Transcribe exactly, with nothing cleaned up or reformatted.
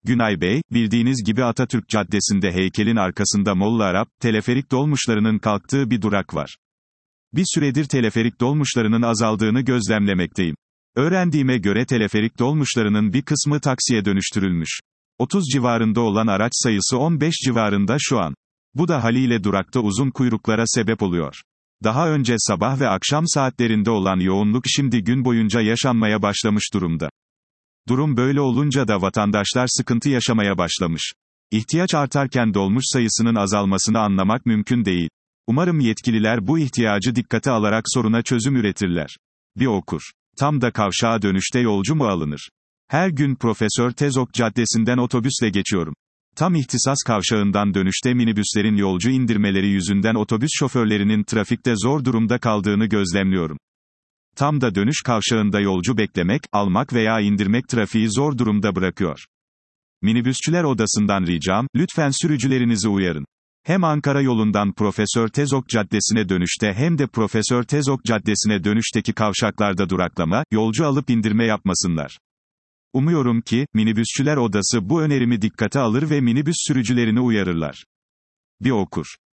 Günay Bey, bildiğiniz gibi Atatürk Caddesi'nde heykelin arkasında Molla Arap, teleferik dolmuşlarının kalktığı bir durak var. Bir süredir teleferik dolmuşlarının azaldığını gözlemlemekteyim. Öğrendiğime göre teleferik dolmuşlarının bir kısmı taksiye dönüştürülmüş. otuz civarında olan araç sayısı on beş civarında şu an. Bu da haliyle durakta uzun kuyruklara sebep oluyor. Daha önce sabah ve akşam saatlerinde olan yoğunluk şimdi gün boyunca yaşanmaya başlamış durumda. Durum böyle olunca da vatandaşlar sıkıntı yaşamaya başlamış. İhtiyaç artarken dolmuş sayısının azalmasını anlamak mümkün değil. Umarım yetkililer bu ihtiyacı dikkate alarak soruna çözüm üretirler. Bir okur. Tam da kavşağa dönüşte yolcu mu alınır? Her gün Profesör Tezok Caddesi'nden otobüsle geçiyorum. Tam ihtisas kavşağından dönüşte minibüslerin yolcu indirmeleri yüzünden otobüs şoförlerinin trafikte zor durumda kaldığını gözlemliyorum. Tam da dönüş kavşağında yolcu beklemek, almak veya indirmek trafiği zor durumda bırakıyor. Minibüsçüler odasından ricam, lütfen sürücülerinizi uyarın. Hem Ankara yolundan Profesör Tezok Caddesi'ne dönüşte hem de Profesör Tezok Caddesi'ne dönüşteki kavşaklarda duraklama, yolcu alıp indirme yapmasınlar. Umuyorum ki, minibüsçüler odası bu önerimi dikkate alır ve minibüs sürücülerini uyarırlar. Bir okur.